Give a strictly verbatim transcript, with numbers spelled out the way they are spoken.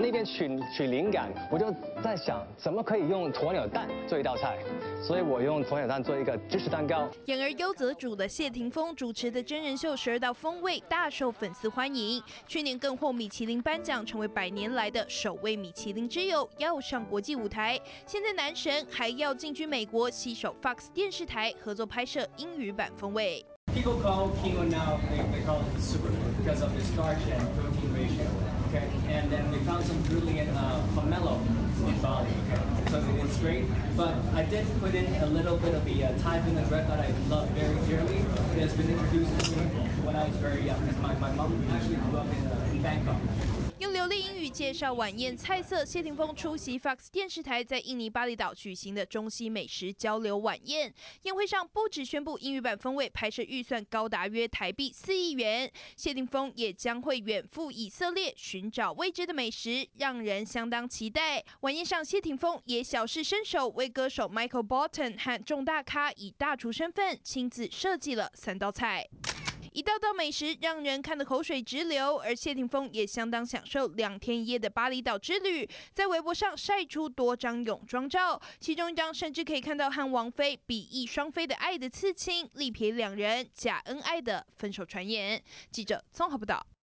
那边取取灵感，我就在想怎么可以用鸵鸟蛋做一道菜，所以我用鸵鸟蛋做一个芝士蛋糕。 演而优则主的谢霆锋主持的真人秀《十二道风味》大受粉丝欢迎，去年更获米其林颁奖，成为百年来的首位米其林之友，要上国际舞台。现在男神还要进军美国，携手 Fox 电视台合作拍摄英语版《风味》。 People call quinoa now, they, they call it superfood because of the starch and protein ratio, okay? And then we found some brilliant uh, pomelo in Bali, okay? So it's great, but I did put in a little bit of the uh, Thai vinaigrette that I love very dearly. It has been introduced to me when I was very young because my, my mom actually grew up in, uh, in Bangkok. 用流利英语介绍晚宴菜色，谢霆锋出席 Fox 电视台在印尼巴厘岛举行的中西美食交流晚宴。宴会上不只宣布英语版风味拍摄预算高达约台币四亿元，谢霆锋也将会远赴以色列寻找未知的美食，让人相当期待。晚宴上，谢霆锋也小试身手，为歌手 Michael Bolton 和众大咖以大厨身份亲自设计了三道菜。 一道道美食让人看得口水直流，而谢霆锋也相当享受两天一夜的巴厘岛之旅，在微博上晒出多张泳装照，其中一张甚至可以看到和王菲比翼双飞的爱的刺青，力撇两人假恩爱的分手传言。记者综合报道。